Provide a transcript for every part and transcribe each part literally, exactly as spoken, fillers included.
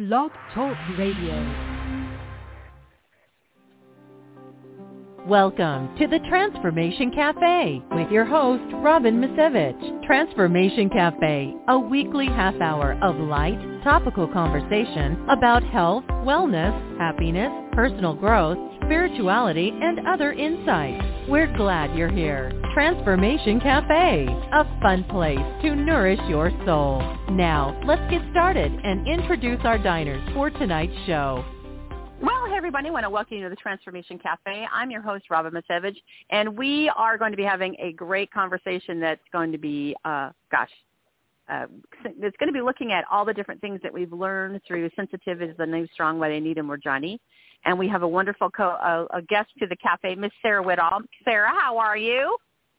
Blog Talk Radio. Welcome to the Transformation Cafe with your host, Robin Misevich. Transformation Cafe, a weekly half hour of light, topical conversation about health, wellness, happiness, personal growth, spirituality, and other insights. We're glad you're here. Transformation Cafe, a fun place to nourish your soul. Now, let's get started and introduce our diners for tonight's show. Well, hey, everybody. I want to welcome you to the Transformation Cafe. I'm your host, Robin Misevich, and we are going to be having a great conversation that's going to be, uh, gosh, uh, it's going to be looking at all the different things that we've learned through Sensitive is the New Strong by Anita Moorjani. And we have a wonderful co- uh, a guest to the cafe, Miss Sarah Whitall. Sarah, how are you?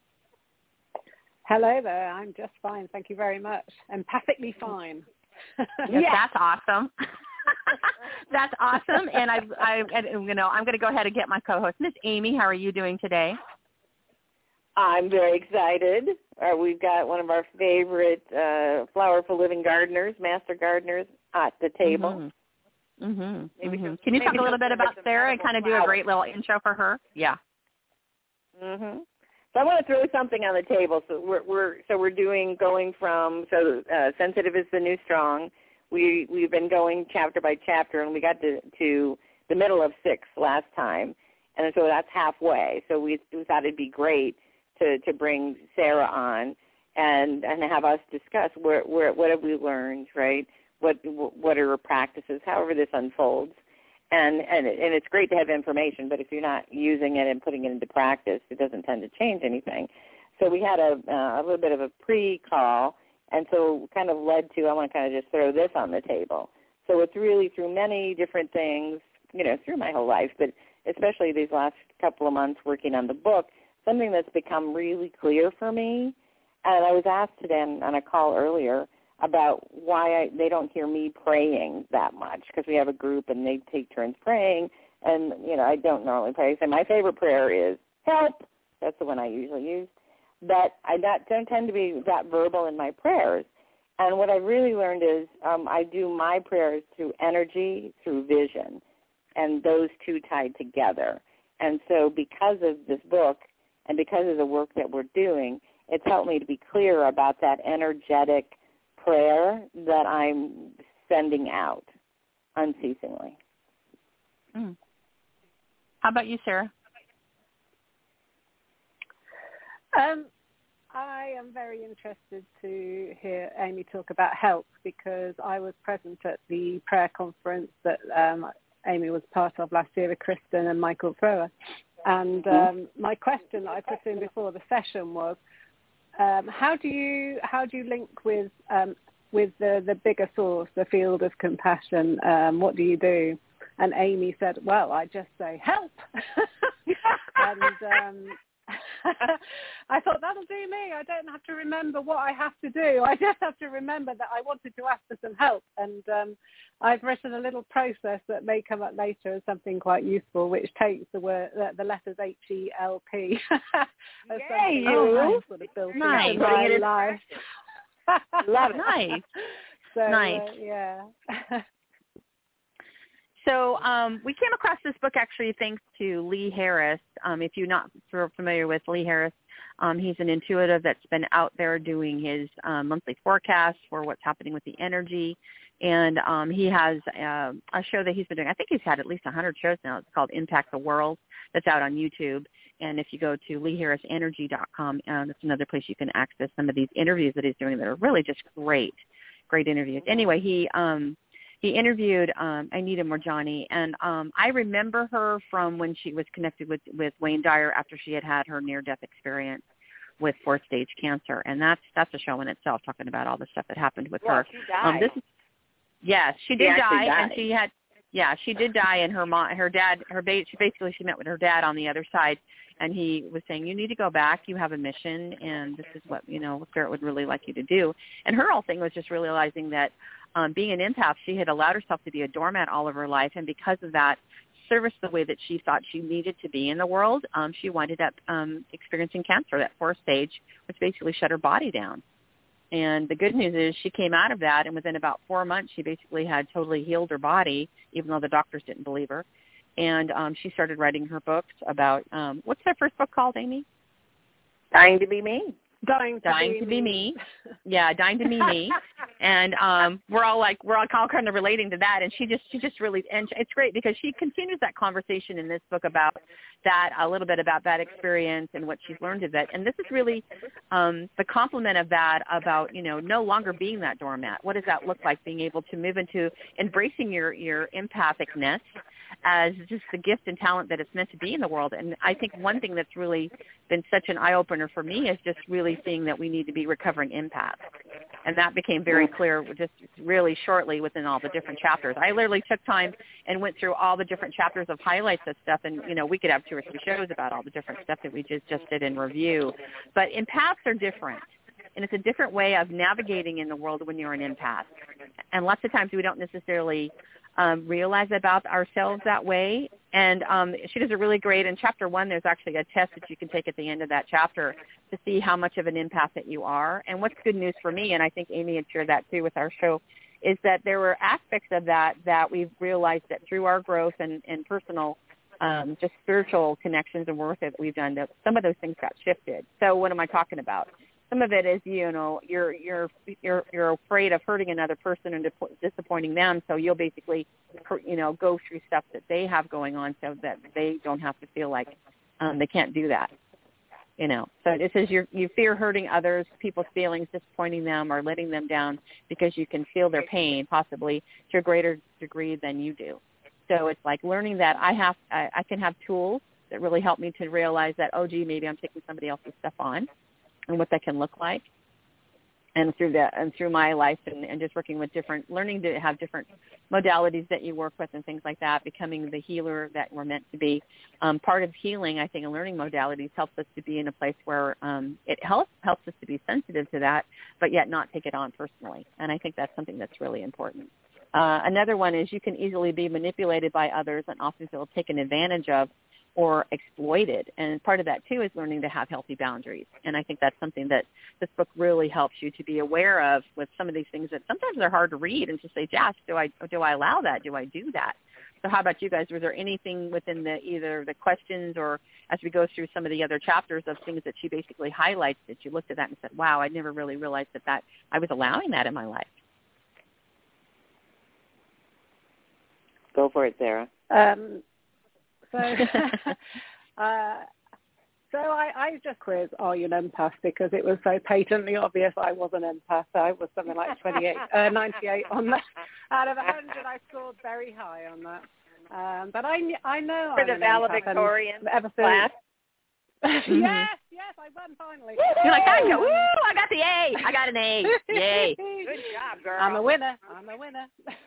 Hello there. I'm just fine. Thank you very much. Empathically fine. Yes, that's awesome. That's awesome, and I, I, you know, I'm going to go ahead and get my co-host, Miss Amy. How are you doing today? I'm very excited. Uh, we've got one of our favorite uh, Flower for Living gardeners, master gardeners, at the table. Mm-hmm. Mm-hmm. Maybe mm-hmm. Can you talk a little bit about Sarah and kind of do a great little intro for her? Yeah. Mm-hmm. So I want to throw something on the table. So we're, we're so we're doing going from so uh, Sensitive is the New Strong. We, we've been going chapter by chapter, and we got to, to the middle of six last time, and so that's halfway. So we, we thought it'd be great to, to bring Sarah on and, and have us discuss where, where, what have we learned, right? What what are her practices, however this unfolds. And, and, it, and it's great to have information, but if you're not using it and putting it into practice, it doesn't tend to change anything. So we had a, uh, a little bit of a pre-call. And so kind of led to, I want to kind of just throw this on the table. So it's really through many different things, you know, through my whole life, but especially these last couple of months working on the book, something that's become really clear for me. And I was asked today on, on a call earlier about why I, they don't hear me praying that much, because we have a group and they take turns praying. And, you know, I don't normally pray. So my favorite prayer is help. That's the one I usually use. But I not, don't tend to be that verbal in my prayers. And what I really learned is um, I do my prayers through energy, through vision, and those two tied together. And so because of this book and because of the work that we're doing, it's helped me to be clear about that energetic prayer that I'm sending out unceasingly. Mm. How about you, Sarah? Um, I am very interested to hear Amy talk about help, because I was present at the prayer conference that um, Amy was part of last year with Kristen and Michael Thrower. And um, my question that I put in before the session was, um, how do you how do you link with um, with the, the bigger source, the field of compassion? Um, what do you do? And Amy said, well, I just say help. and um, I thought, that'll do me. I don't have to remember what I have to do. I just have to remember that I wanted to ask for some help. And um, I've written a little process that may come up later as something quite useful, which takes the word, the, the letters H E L P as Yay, something you. sort of built Nice. into my life. Love it. Nice. So, nice. Uh, yeah. So um, we came across this book actually thanks to Lee Harris. Um, if you're not familiar with Lee Harris, um, he's an intuitive that's been out there doing his um, monthly forecast for what's happening with the energy. And um, he has uh, a show that he's been doing. I think he's had at least one hundred shows now. It's called Impact the World. That's out on YouTube. And if you go to lee harris energy dot com, uh, that's another place you can access some of these interviews that he's doing that are really just great, great interviews. Anyway, he um, he interviewed um, Anita Moorjani, and um, I remember her from when she was connected with, with Wayne Dyer after she had had her near-death experience with fourth-stage cancer. And that's that's a show in itself, talking about all the stuff that happened with well, her. She died. Um, this is, yes, she did she die, died. and she had, yeah, she did die, and her mom, her dad, her ba- she basically she met with her dad on the other side, and he was saying, you need to go back, you have a mission, and this is what, you know, Spirit would really like you to do. And her whole thing was just realizing that um, being an empath, she had allowed herself to be a doormat all of her life, and because of that, service the way that she thought she needed to be in the world, um, she winded up um, experiencing cancer, that fourth stage, which basically shut her body down. And the good news is she came out of that, and within about four months, she basically had totally healed her body, even though the doctors didn't believe her. And um, she started writing her books about, um, what's that first book called, Amy? Dying to be me. Dying to, dying be, to be me. me. Yeah, dying to be me. And um, we're all like, we're all kind of relating to that. And she just, she just really, and it's great because she continues that conversation in this book about that, a little bit about that experience and what she's learned of it. And this is really um, the complement of that about, you know, no longer being that doormat. What does that look like? Being able to move into embracing your, your empathicness as just the gift and talent that it's meant to be in the world. And I think one thing that's really been such an eye-opener for me is just really seeing that we need to be recovering empaths. And that became very clear just really shortly within all the different chapters. I literally took time and went through all the different chapters of highlights of stuff. And, you know, we could have two or three shows about all the different stuff that we just, just did in review. But empaths are different. And it's a different way of navigating in the world when you're an empath. And lots of times we don't necessarily um, realize about ourselves that way. And um, she does a really great, in chapter one, there's actually a test that you can take at the end of that chapter to see how much of an empath that you are. And what's good news for me, and I think Amy had shared that too with our show, is that there were aspects of that that we've realized that through our growth and, and personal, um, just spiritual connections and work that we've done, that some of those things got shifted. So what am I talking about? Some of it is, you know, you're you're you're you're afraid of hurting another person and disappointing them, so you'll basically, you know, go through stuff that they have going on so that they don't have to feel like um, they can't do that, you know. So it says you you fear hurting others, people's feelings, disappointing them, or letting them down because you can feel their pain possibly to a greater degree than you do. So it's like learning that I have I, I can have tools that really help me to realize that, oh, gee, maybe I'm taking somebody else's stuff on, and what that can look like, and through that, and through my life, and, and just working with different, learning to have different modalities that you work with and things like that, becoming the healer that we're meant to be. Um, part of healing, I think, and learning modalities helps us to be in a place where um, it helps helps us to be sensitive to that, but yet not take it on personally. And I think that's something that's really important. Uh, another one is you can easily be manipulated by others and often feel taken advantage of or exploited. And part of that, too, is learning to have healthy boundaries. And I think that's something that this book really helps you to be aware of with some of these things that sometimes are hard to read and to say, Josh, do I, do I allow that? Do I do that? So how about you guys? Was there anything within the either the questions or as we go through some of the other chapters of things that she basically highlights that you looked at that and said, wow, I never really realized that, that I was allowing that in my life? Go for it, Sarah. Um, So, uh, so I, I just quiz, are you an empath? Because it was so patently obvious I was an empath. I was something like twenty-eight, uh, ninety-eight on that. Out of one hundred, I scored very high on that. Um, but I, I know For I'm the an valedictorian empath. Ever class. mm-hmm. Yes, yes, I won finally. You're like, I go, woo, I got the A. I got an A. Yay. Good job, girl. I'm a winner. I'm a winner.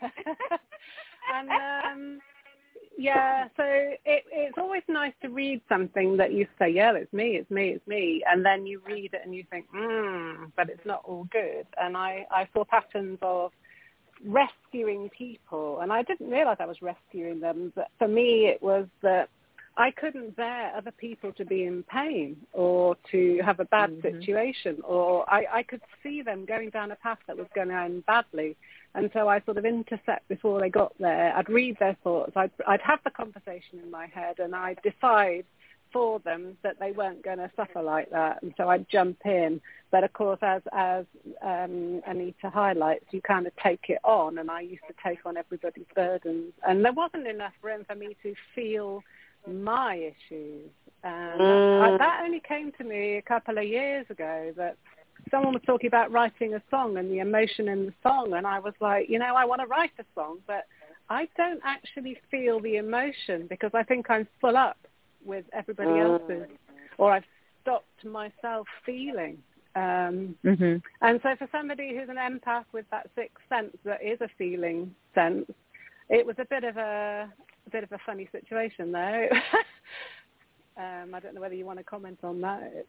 and, um... Yeah, so it, it's always nice to read something that you say, yeah, it's me, it's me, it's me, and then you read it and you think, hmm, but it's not all good. And I, I saw patterns of rescuing people, and I didn't realize I was rescuing them, but for me it was that I couldn't bear other people to be in pain or to have a bad mm-hmm. situation, or I, I could see them going down a path that was going to end badly. And so I sort of intercept before they got there. I'd read their thoughts. I'd, I'd have the conversation in my head, and I'd decide for them that they weren't going to suffer like that. And so I'd jump in. But, of course, as, as um, Anita highlights, you kind of take it on, and I used to take on everybody's burdens. And there wasn't enough room for me to feel my issues. And mm. I, that only came to me a couple of years ago, that someone was talking about writing a song and the emotion in the song, and I was like, you know, I want to write a song, but I don't actually feel the emotion because I think I'm full up with everybody mm. else's, or I've stopped myself feeling. Um, mm-hmm. And so for somebody who's an empath with that sixth sense that is a feeling sense, it was a bit of a, a bit of a funny situation, though. um, I don't know whether you want to comment on that.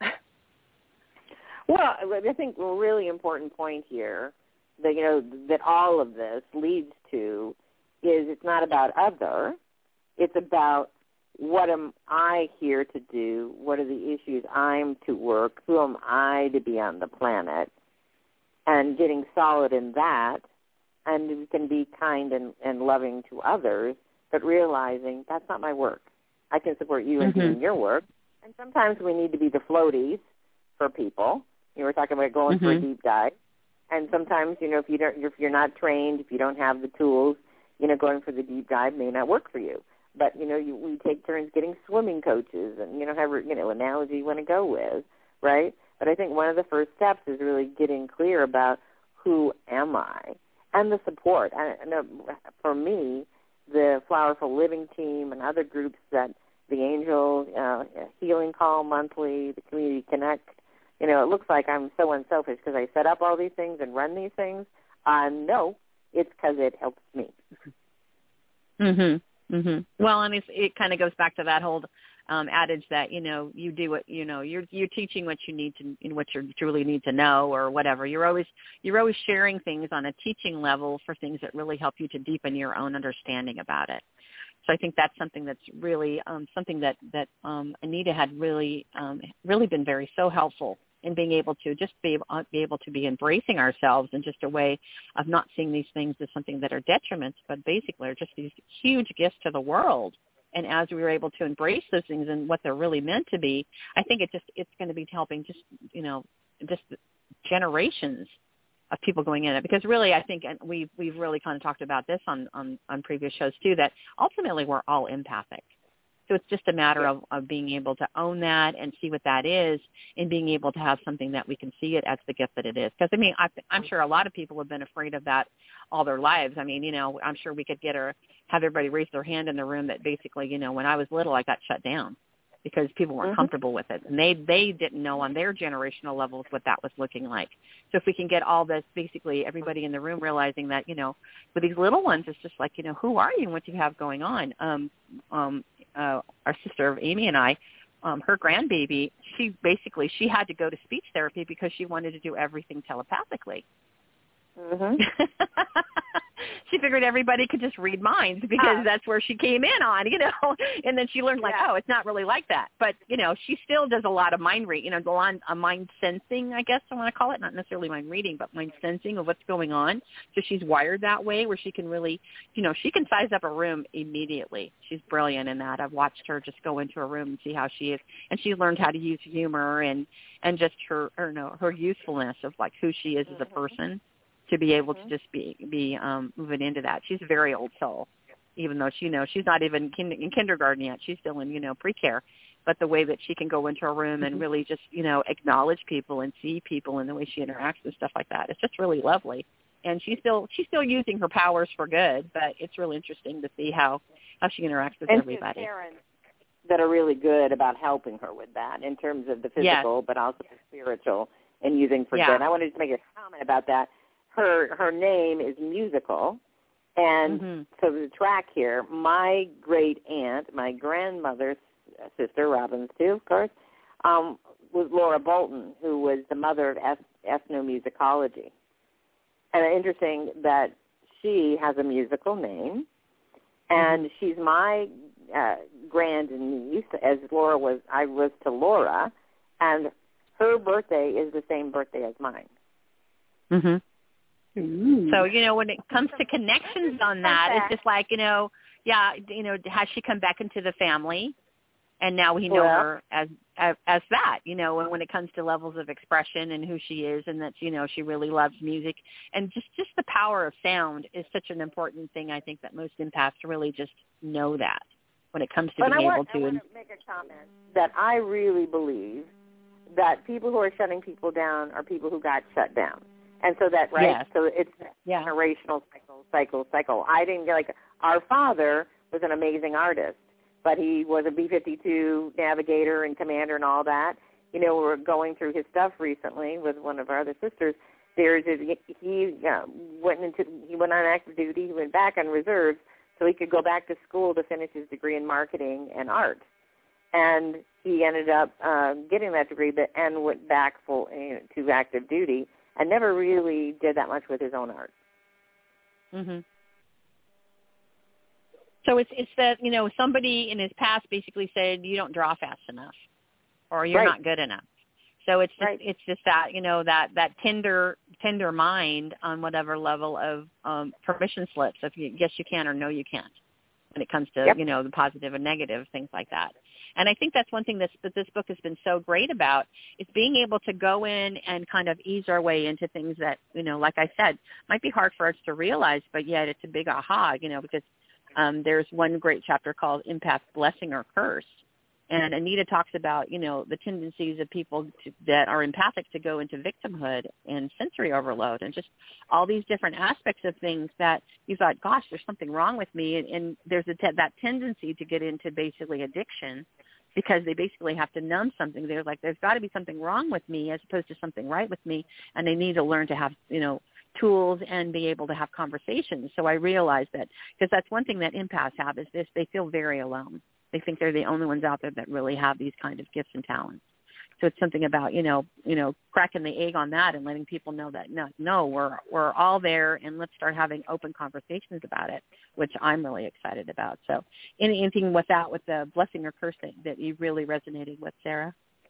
Well, I think a really important point here that, you know, that all of this leads to is it's not about other. It's about what am I here to do? What are the issues I'm to work? Who am I to be on the planet? and getting solid in that, and we can be kind and, and loving to others, but realizing that's not my work. I can support you in mm-hmm. doing your work. And sometimes we need to be the floaties for people. You were talking about going mm-hmm. for a deep dive. And sometimes, you know, if you don't, if you're not trained, if you don't have the tools, you know, going for the deep dive may not work for you. But, you know, you, we take turns getting swimming coaches and, you know, have, you know, analogy you want to go with, right? But I think one of the first steps is really getting clear about who am I and the support. And, and uh, for me, the Flowerful Living team and other groups that the Angel uh, Healing Call Monthly, the Community Connect, you know, it looks like I'm so unselfish because I set up all these things and run these things. Uh, no, it's because it helps me. Mhm. Mhm. Well, and it's, it kind of goes back to that whole um, adage that you know you do what you know you're you're teaching what you need to in what you truly need to know or whatever. You're always you're always sharing things on a teaching level for things that really help you to deepen your own understanding about it. So I think that's something that's really um, something that that um, Anita had really um, really been very so helpful in being able to just be able, be able to be embracing ourselves in just a way of not seeing these things as something that are detriments, but basically are just these huge gifts to the world. And as we were able to embrace those things and what they're really meant to be, I think it just it's going to be helping just, you know, just generations of people going in it. Because really, I think, and we've, we've really kind of talked about this on, on, on previous shows too, that ultimately we're all empathic. So it's just a matter yeah. of, of being able to own that and see what that is and being able to have something that we can see it as the gift that it is. Because, I mean, I, I'm sure a lot of people have been afraid of that all their lives. I mean, you know, I'm sure we could get her, have everybody raise their hand in the room that basically, you know, when I was little, I got shut down because people weren't mm-hmm. comfortable with it. And they, they didn't know on their generational levels what that was looking like. So if we can get all this, basically everybody in the room realizing that, you know, with these little ones, it's just like, you know, who are you and what do you have going on? Um, um, uh, our sister Amy and I, um, her grandbaby, she basically, she had to go to speech therapy because she wanted to do everything telepathically. Mm-hmm. She figured everybody could just read minds because ah. that's where she came in on, you know, and then she learned like, yeah. oh, it's not really like that. But, you know, she still does a lot of mind read, you know, a lot of mind sensing, I guess I want to call it, not necessarily mind reading, but mind sensing of what's going on. So she's wired that way where she can really, you know, she can size up a room immediately. She's brilliant in that. I've watched her just go into a room and see how she is. And she learned how to use humor and, and just her, her, no, her usefulness of like who she is mm-hmm. as a person. To be able mm-hmm. to just be be um, moving into that. She's a very old soul, even though she you know she's not even kin- in kindergarten yet. She's still in you know pre-care. But the way that she can go into a room and really just you know acknowledge people and see people and the way she interacts and stuff like that, it's just really lovely. And she's still she's still using her powers for good. But it's really interesting to see how, how she interacts with and everybody. Parents that are really good about helping her with that in terms of the physical, yes. but also the spiritual and using for yeah. good. And I wanted to make a comment about that. Her her name is musical, and mm-hmm. so the track here, my great aunt, my grandmother's sister, Robin's too, of course, um, was Laura Bolton, who was the mother of ethnomusicology. And interesting that she has a musical name, and mm-hmm. she's my uh, grand niece, as Laura was, I was to Laura, and her birthday is the same birthday as mine. Mm-hmm. Ooh. So, you know, when it comes to connections on that, it's just like, you know, yeah, you know, has she come back into the family? And now we know well, her as, as as that, you know, and when it comes to levels of expression and who she is and that, you know, she really loves music. And just, just the power of sound is such an important thing, I think, that most empaths really just know that when it comes to but being I want, able to. I want to make a comment that I really believe that people who are shutting people down are people who got shut down. And so that, right? Yes. So it's yeah. generational cycle, cycle, cycle. I didn't get, like, our father was an amazing artist, but he was a B fifty-two navigator and commander and all that. You know, we were going through his stuff recently with one of our other sisters. There's a, he uh, went into, he went on active duty, he went back on reserves so he could go back to school to finish his degree in marketing and art. And he ended up uh, getting that degree but, and went back full uh, to active duty. And never really did that much with his own art. Mhm. So it's it's that, you know, somebody in his past basically said you don't draw fast enough or you're right. not good enough. So it's just, right. it's just that, you know, that, that tender, tender mind on whatever level of um, permission slips, if you, yes, you can or no, you can't, when it comes to, yep. you know, the positive and negative, things like that. And I think that's one thing that's, that this book has been so great about, is being able to go in and kind of ease our way into things that, you know, like I said, might be hard for us to realize, but yet it's a big aha, you know, because um, there's one great chapter called Empath Blessing or Curse. And Anita talks about, you know, the tendencies of people to, that are empathic to go into victimhood and sensory overload and just all these different aspects of things that you thought, gosh, there's something wrong with me. And, and there's a te- that tendency to get into basically addiction because they basically have to numb something. They're like, there's got to be something wrong with me as opposed to something right with me. And they need to learn to have, you know, tools and be able to have conversations. So I realized that, because that's one thing that empaths have, is this, they feel very alone. They think they're the only ones out there that really have these kind of gifts and talents. So it's something about, you know, you know, cracking the egg on that and letting people know that, no, no, we're we're all there, and let's start having open conversations about it, which I'm really excited about. So anything with that, with the blessing or curse that, that you really resonated with, Sarah?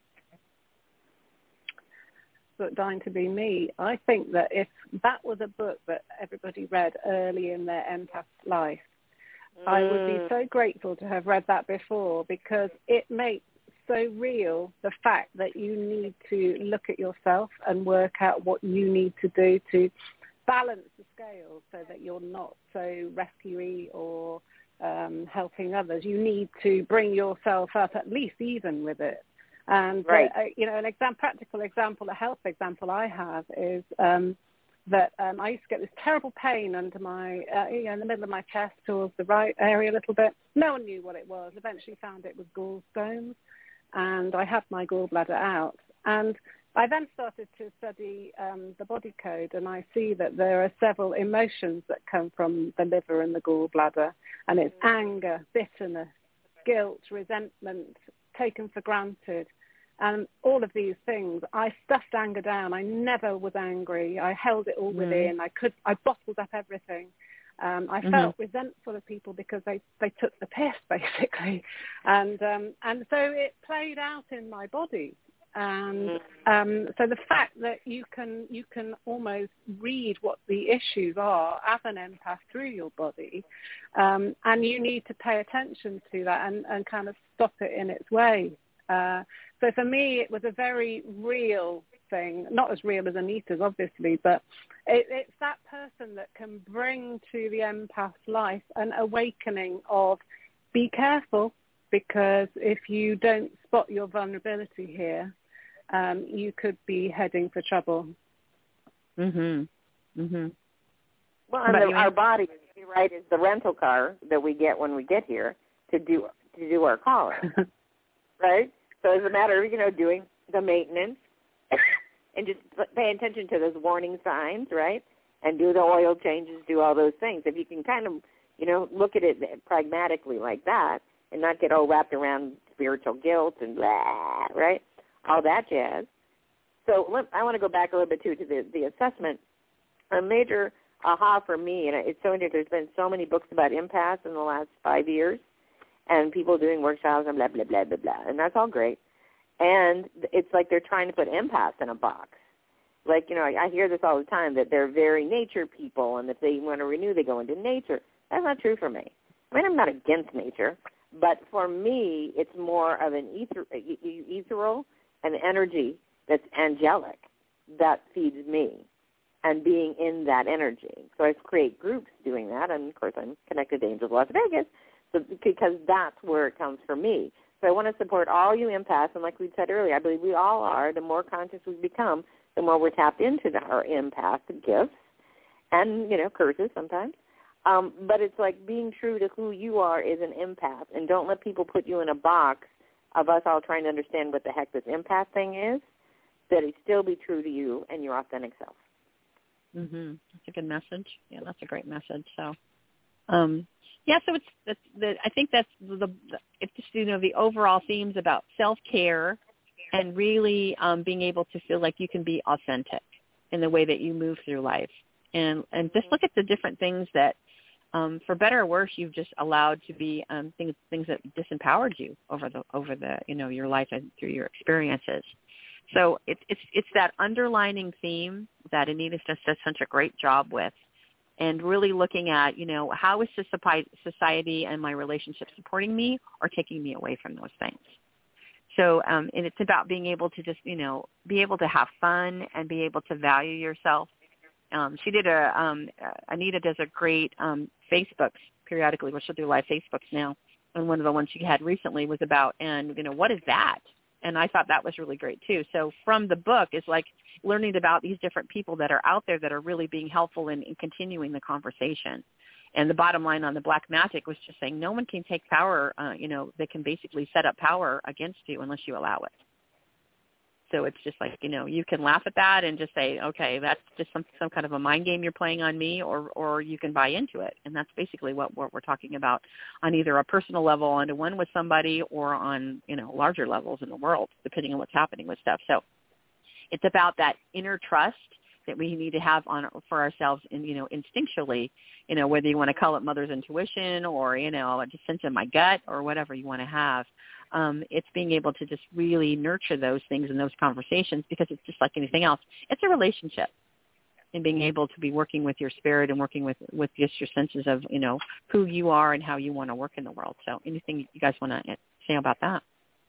Book Dying to Be Me. I think that if that was a book that everybody read early in their empath life, I would be so grateful to have read that before, because it makes so real the fact that you need to look at yourself and work out what you need to do to balance the scale so that you're not so rescuey or um, helping others. You need to bring yourself up at least even with it. And, right. uh, you know, an exam, practical example, a health example I have is um, that um, I used to get this terrible pain under my, uh, you know, in the middle of my chest towards the right area a little bit. No one knew what it was. Eventually found it was gallstones, and I had my gallbladder out. And I then started to study um, the body code, and I see that there are several emotions that come from the liver and the gallbladder, and it's anger, bitterness, guilt, resentment, taken for granted. And all of these things, I stuffed anger down. I never was angry. I held it all mm-hmm. within. I could, I bottled up everything. Um, I mm-hmm. felt resentful of people because they, they took the piss, basically. And um, and so it played out in my body. And um, so the fact that you can you can almost read what the issues are as an empath through your body, um, and you need to pay attention to that and, and kind of stop it in its way. Uh, so for me, it was a very real thing, not as real as Anita's, obviously, but it, it's that person that can bring to the empath's life an awakening of, be careful, because if you don't spot your vulnerability here, um, you could be heading for trouble. Mhm. Mhm. Well, and the, our body, you're right, is the rental car that we get when we get here to do to do our calling. Right? So it's a matter of, you know, doing the maintenance and just pay attention to those warning signs, right? And do the oil changes, do all those things. If you can kind of, you know, look at it pragmatically like that and not get all wrapped around spiritual guilt and blah, right? All that jazz. So let, I want to go back a little bit, too, to the, the assessment. A major aha for me, and it's so interesting, there's been so many books about empaths in the last five years, and people doing workshops and blah, blah, blah, blah, blah. And that's all great. And it's like they're trying to put empaths in a box. Like, you know, I, I hear this all the time, that they're very nature people, and if they want to renew, they go into nature. That's not true for me. I mean, I'm not against nature, but for me, it's more of an ether, ethereal, an energy that's angelic that feeds me and being in that energy. So I create groups doing that, and, of course, I'm connected to Angels of Las Vegas, so, because that's where it comes from me. So I want to support all you empaths, and like we said earlier, I believe we all are. The more conscious we become, the more we're tapped into the, our empath gifts and, you know, curses sometimes. Um, but it's like being true to who you are is an empath, and don't let people put you in a box of us all trying to understand what the heck this empath thing is, that it still be true to you and your authentic self. Mm-hmm. That's a good message. Yeah, that's a great message. So, um, yeah, so it's, it's the, I think that's the, the it's just, you know, the overall themes about self-care and really um, being able to feel like you can be authentic in the way that you move through life. And and just look at the different things that, um, for better or worse, you've just allowed to be um, things things that disempowered you over the over the you know your life and through your experiences. So it, it's it's that underlining theme that Anita just does such a great job with, and really looking at, you know, how is society and my relationship supporting me or taking me away from those things. So, um, and it's about being able to just, you know, be able to have fun and be able to value yourself. Um, she did a, um, uh, Anita does a great um, Facebooks periodically, where she'll do live Facebooks now. And one of the ones she had recently was about, and, you know, what is that? And I thought that was really great too. So from the book is like learning about these different people that are out there that are really being helpful in, in continuing the conversation. And the bottom line on the Black Magic was just saying no one can take power, uh, you know, they can basically set up power against you unless you allow it. So it's just like, you know, you can laugh at that and just say, okay, that's just some some kind of a mind game you're playing on me, or or you can buy into it. And that's basically what, what we're talking about on either a personal level, on one with somebody, or on, you know, larger levels in the world, depending on what's happening with stuff. So it's about that inner trust that we need to have on for ourselves, in, you know, instinctually, you know, whether you want to call it mother's intuition or, you know, just sense in my gut or whatever you want to have. Um, it's being able to just really nurture those things in those conversations, because it's just like anything else. It's a relationship, and being able to be working with your spirit and working with, with just your senses of, you know, who you are and how you want to work in the world. So anything you guys want to say about that?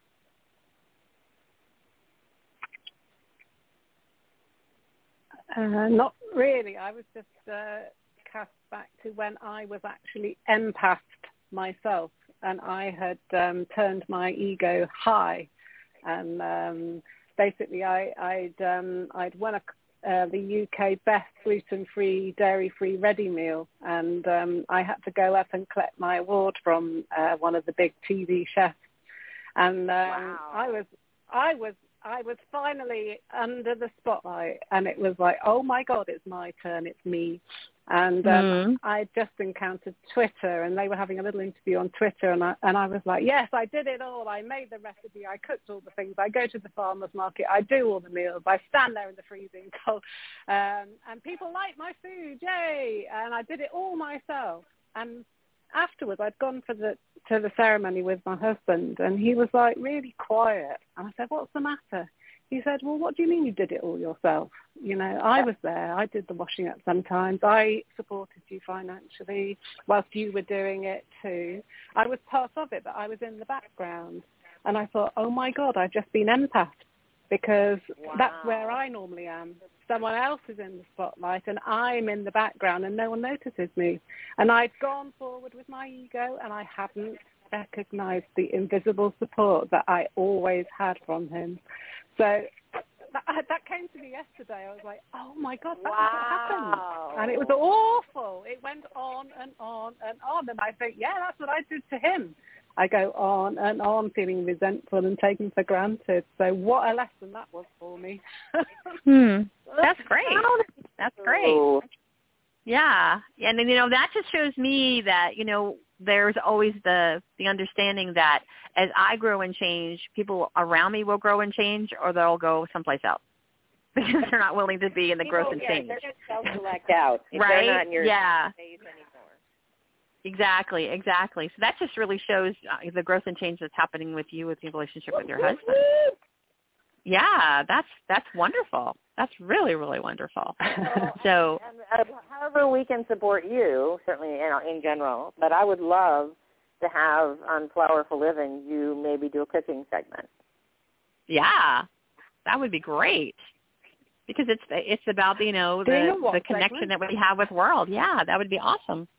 Uh, not really. I was just uh, cast back to when I was actually empathed myself, and I had um, turned my ego high, and um, basically I, I'd um, I'd won a, uh, the U K best gluten-free, dairy-free ready meal, and um, I had to go up and collect my award from uh, one of the big T V chefs, and um, wow. I was I was. I was finally under the spotlight, and it was like, oh my God, it's my turn, it's me. And um, mm. I just encountered Twitter, and they were having a little interview on Twitter, and I, and I was like, yes, I did it all. I made the recipe, I cooked all the things, I go to the farmer's market, I do all the meals, I stand there in the freezing cold, um, and people like my food, yay! And I did it all myself. And afterwards, I'd gone for the to the ceremony with my husband, and he was like really quiet. And I said, "What's the matter?" He said, "Well, what do you mean you did it all yourself? You know, I was there. I did the washing up sometimes. I supported you financially whilst you were doing it too. I was part of it, but I was in the background." And I thought, "Oh my God, I've just been empath." Because wow. that's where I normally am. Someone else is in the spotlight, and I'm in the background, and no one notices me. And I'd gone forward with my ego, and I hadn't recognized the invisible support that I always had from him. So that, that came to me yesterday. I was like, oh, my God, that's wow. what happened. And it was awful. It went on and on and on. And I think, yeah, that's what I did to him. I go on and on feeling resentful and taken for granted. So what a lesson that was for me. hmm. That's great. That's great. Yeah. And, you know, that just shows me that, you know, there's always the, the understanding that as I grow and change, people around me will grow and change, or they'll go someplace else because they're not willing to be in the people, growth and yeah, change. They're just self-select out. If right? They're not in your yeah. space anymore. Exactly, exactly. So that just really shows uh, the growth and change that's happening with you, with your relationship with your husband. Yeah, that's that's wonderful. That's really, really wonderful. Well, so, and, uh, however we can support you, certainly in, in general, but I would love to have on Flower for Living you maybe do a cooking segment. Yeah, that would be great. Because it's it's about, you know, the, the connection segment? that we have with world. Yeah, that would be awesome.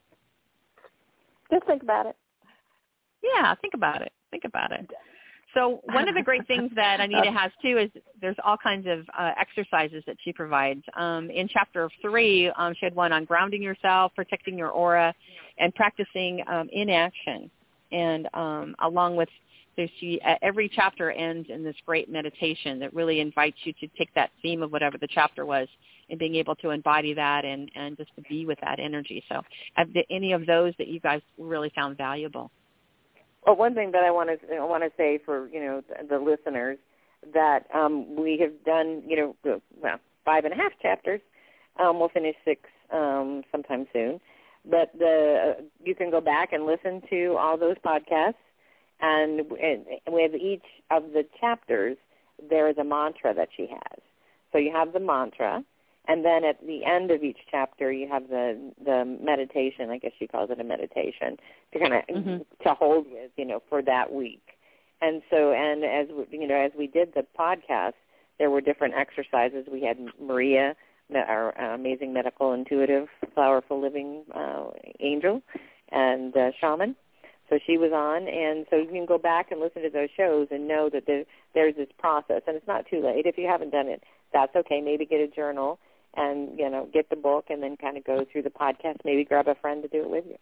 Just think about it. Yeah, think about it. Think about it. So one of the great things that Anita has, too, is there's all kinds of uh, exercises that she provides. Um, in Chapter three, um, she had one on grounding yourself, protecting your aura, and practicing um, inaction. And um, along with, so she, uh, every chapter ends in this great meditation that really invites you to take that theme of whatever the chapter was and being able to embody that and, and just to be with that energy. So have the, any of those that you guys really found valuable? Well, one thing that I want to I want to say for, you know, the, the listeners, that um, we have done, you know, well, five and a half chapters. Um, we'll finish six um, sometime soon. But the uh, you can go back and listen to all those podcasts. And with each of the chapters, there is a mantra that she has. So you have the mantra, and then at the end of each chapter, you have the the meditation. I guess she calls it a meditation to kind of Mm-hmm. to hold with, you know, for that week. And so, and as we- you know, as we did the podcast, there were different exercises. We had Maria, our uh, amazing medical intuitive, powerful living uh, angel, and uh, shaman. So she was on, and so you can go back and listen to those shows and know that there, there's this process, and it's not too late. If you haven't done it, that's okay. Maybe get a journal and, you know, get the book and then kind of go through the podcast. Maybe grab a friend to do it with you.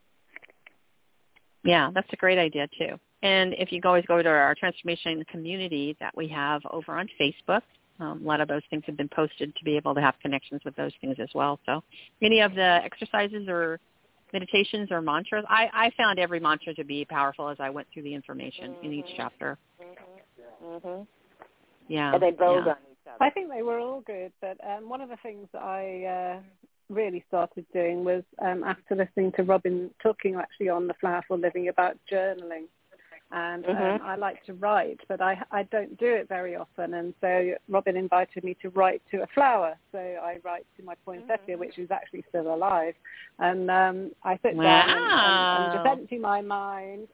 Yeah, that's a great idea, too. And if you always go to our transformation community that we have over on Facebook, um, a lot of those things have been posted to be able to have connections with those things as well. So any of the exercises or meditations or mantras, I, I found every mantra to be powerful as I went through the information mm-hmm. in each chapter. Mm-hmm. Mm-hmm. Yeah. And they build yeah. on each other. I think they were all good, but um, one of the things that I uh, really started doing was um, after listening to Robin talking actually on the Flowerful Living about journaling. And mm-hmm. um, I like to write, but I, I don't do it very often. And so Robin invited me to write to a flower. So I write to my poinsettia, mm-hmm. which is actually still alive. And um, I sit wow. down and, and, and just empty my mind.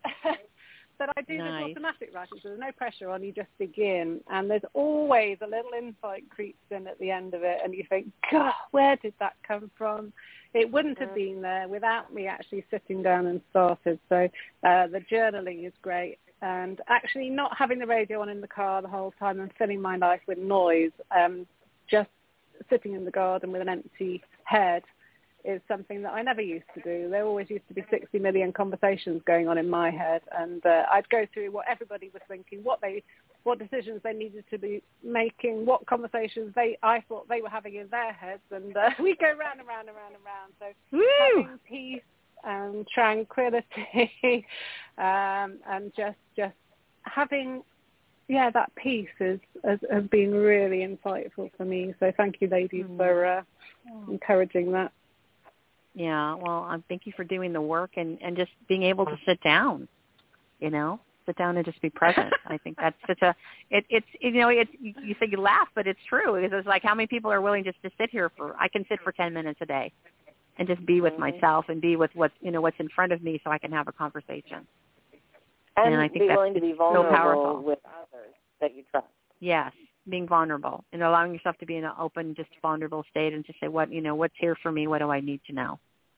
But I do nice. this automatic writing, so there's no pressure on. You just begin. And there's always a little insight creeps in at the end of it. And you think, God, where did that come from? It wouldn't have been there without me actually sitting down and started. So uh, the journaling is great. And actually not having the radio on in the car the whole time and filling my life with noise, um, just sitting in the garden with an empty head is something that I never used to do. There always used to be sixty million conversations going on in my head. And uh, I'd go through what everybody was thinking, what they what decisions they needed to be making, what conversations they I thought they were having in their heads, and uh, we go round and round and round and round. So Woo! having peace and tranquility um, and just just having, yeah, that peace is, has, has been really insightful for me. So thank you, ladies, mm. for uh, encouraging that. Yeah, well, um, thank you for doing the work and, and just being able to sit down, you know. Sit down and just be present. I think that's such a, it, it's, you know, it's, you say you laugh, but it's true. Because it's like how many people are willing just to sit here for, I can sit for ten minutes a day and just be with mm-hmm. myself and be with what's, you know, what's in front of me so I can have a conversation. And, and I think be that's willing to be vulnerable so powerful. with others that you trust. Yes, being vulnerable and allowing yourself to be in an open, just vulnerable state and to say, what, you know, what's here for me? What do I need to know?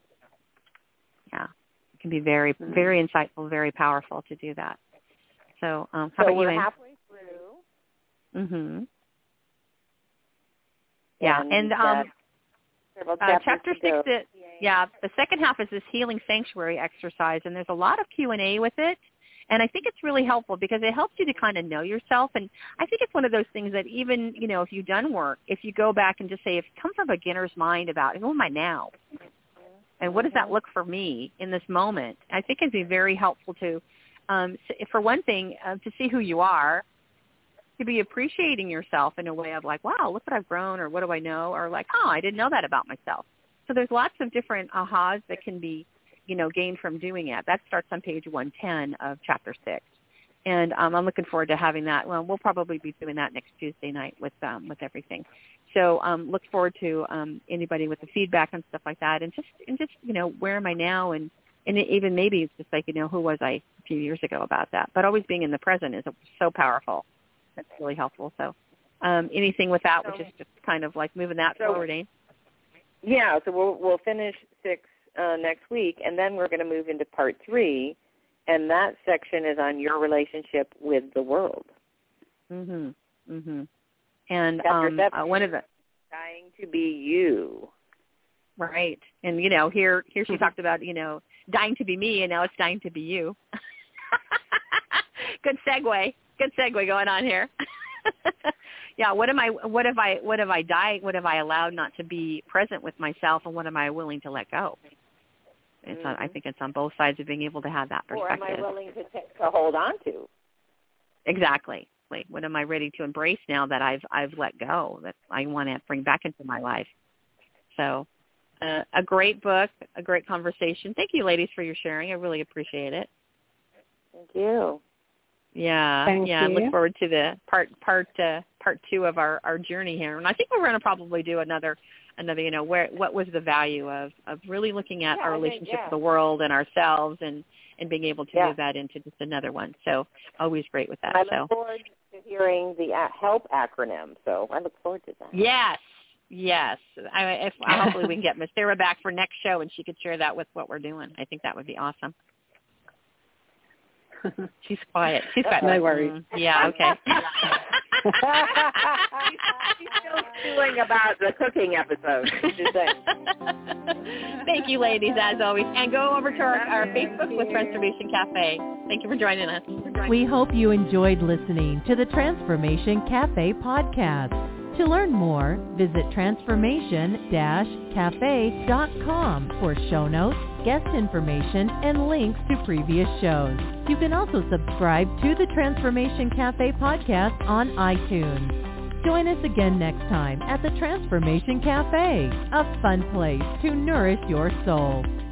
Yeah, it can be very, mm-hmm. very insightful, very powerful to do that. So, um, how so about we're you, halfway through. Mm-hmm. Yeah, and, and um, uh, chapter six, go. It, yeah, the second half is this healing sanctuary exercise, and there's a lot of Q and A with it. And I think it's really helpful because it helps you to kind of know yourself. And I think it's one of those things that even, you know, if you've done work, if you go back and just say, if it comes from a beginner's mind about who am I now? And what does that look for me in this moment? I think it'd be very helpful to, um, for one thing, uh, to see who you are, to be appreciating yourself in a way of like, wow, look what I've grown, or what do I know, or like, oh, I didn't know that about myself. So there's lots of different ahas that can be, you know, gained from doing it. That starts on page one ten of chapter six. And um, I'm looking forward to having that. Well, we'll probably be doing that next Tuesday night with um, with everything. So um, look forward to um, anybody with the feedback and stuff like that. And just, and just you know, where am I now? And, and even maybe it's just like, you know, who was I a few years ago about that? But always being in the present is so powerful. That's really helpful. So um, anything with that, which is just kind of like moving that so, forward, eh? Yeah, so we'll, we'll finish six uh, next week, and then we're going to move into part three, and that section is on your relationship with the world. Mhm. Mhm. And Chapter um, seven, uh, one of the dying to be you. Right. And you know, here here she talked about, you know, dying to be me, and now it's dying to be you. Good segue. Good segue going on here. Yeah, what am I what have I what have I died what have I allowed not to be present with myself, and what am I willing to let go? It's mm-hmm. on, I think it's on both sides of being able to have that perspective. Or am I willing to t- to hold on to? Exactly. Like, what am I ready to embrace now that I've I've let go, that I want to bring back into my life? So, uh, a great book, a great conversation. Thank you, ladies, for your sharing. I really appreciate it. Thank you. Yeah, Thank yeah. you. I look forward to the part part uh, part two of our, our journey here, and I think we're going to probably do another another. You know, where what was the value of, of really looking at Yeah, our I think, relationship yeah. with the world and ourselves, and, and being able to Yeah. move that into just another one. So always great with that. I look so forward to hearing the uh, HELP acronym. So I look forward to that. yes, yes. I, if hopefully we can get Miss Sarah back for next show, and she could share that with what we're doing. I think that would be awesome. She's quiet. She's quiet. No worries. Mm, yeah, okay. She's still stewing about the cooking episode. Just saying. Thank you, ladies, as always. And go over to our, our Facebook with Transformation Cafe. Thank you for joining us. We hope you enjoyed listening to the Transformation Cafe podcast. To learn more, visit transformation dash cafe dot com for show notes, guest information, and links to previous shows. You can also subscribe to the Transformation Cafe podcast on iTunes. Join us again next time at the Transformation Cafe, a fun place to nourish your soul.